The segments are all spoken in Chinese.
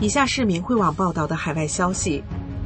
以下是明慧网报道的海外消息，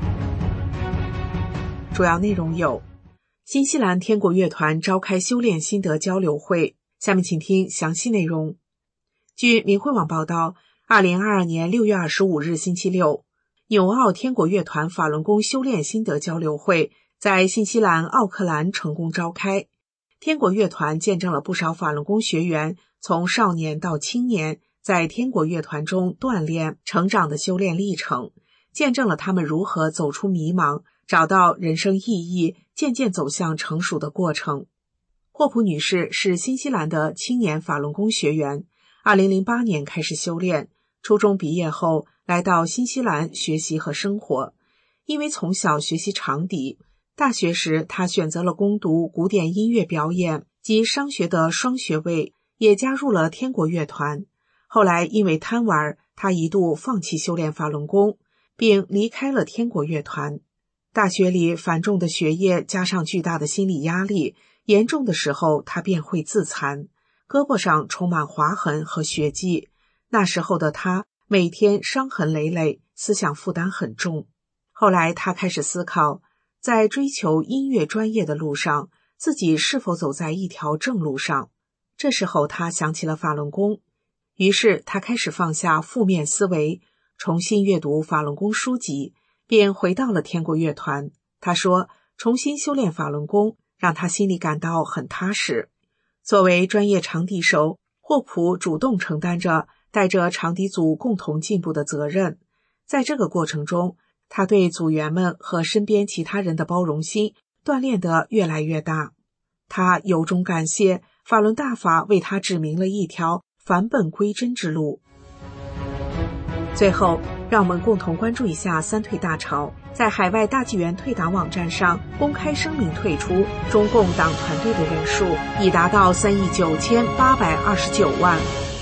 主要内容有：新西兰天国乐团召开修炼心得交流会。下面请听详细内容。据明慧网报道，2022年6月25日星期六，纽澳天国乐团法轮功修炼心得交流会在新西兰奥克兰成功召开。天国乐团见证了不少法轮功学员从少年到青年在天国乐团中锻炼成长的修炼历程，见证了他们如何走出迷茫，找到人生意义，渐渐走向成熟的过程。霍普女士是新西兰的青年法轮功学员，2008年开始修炼，初中毕业后来到新西兰学习和生活。因为从小学习长笛，大学时她选择了攻读古典音乐表演及商学的双学位，也加入了天国乐团。后来因为贪玩，他一度放弃修炼法轮功，并离开了天国乐团。大学里繁重的学业加上巨大的心理压力，严重的时候他便会自残，胳膊上充满划痕和血迹。那时候的他每天伤痕累累，思想负担很重。后来他开始思考，在追求音乐专业的路上，自己是否走在一条正路上。这时候他想起了法轮功，于是他开始放下负面思维，重新阅读法轮功书籍，便回到了天国乐团。他说，重新修炼法轮功让他心里感到很踏实。作为专业长笛手，霍普主动承担着带着长笛组共同进步的责任。在这个过程中，他对组员们和身边其他人的包容心锻炼得越来越大。他由衷感谢法轮大法为他指明了一条返本归真之路。最后，让我们共同关注一下三退大潮。在海外大纪元退党网站上公开声明退出中共党团队的人数已达到3亿9829万。